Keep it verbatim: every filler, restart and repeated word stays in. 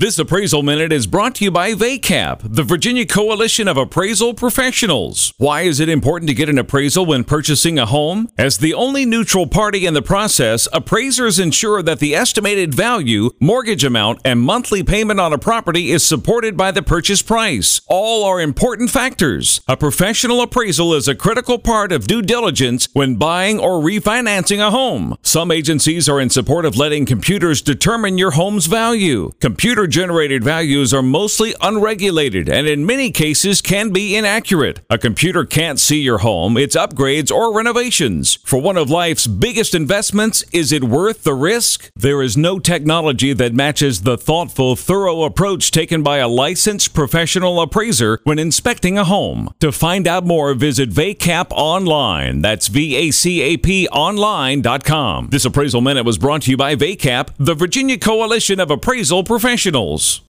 This Appraisal Minute is brought to you by V A C A P, the Virginia Coalition of Appraisal Professionals. Why is it important to get an appraisal when purchasing a home? As the only neutral party in the process, appraisers ensure that the estimated value, mortgage amount, and monthly payment on a property is supported by the purchase price. All are important factors. A professional appraisal is a critical part of due diligence when buying or refinancing a home. Some agencies are in support of letting computers determine your home's value. Computer generated values are mostly unregulated and in many cases can be inaccurate. A computer can't see your home, its upgrades, or renovations. For one of life's biggest investments, is it worth the risk? There is no technology that matches the thoughtful, thorough approach taken by a licensed professional appraiser when inspecting a home. To find out more, visit V A C A P online. That's V A C A P online dot com. This Appraisal Minute was brought to you by V A C A P, the Virginia Coalition of Appraisal Professionals.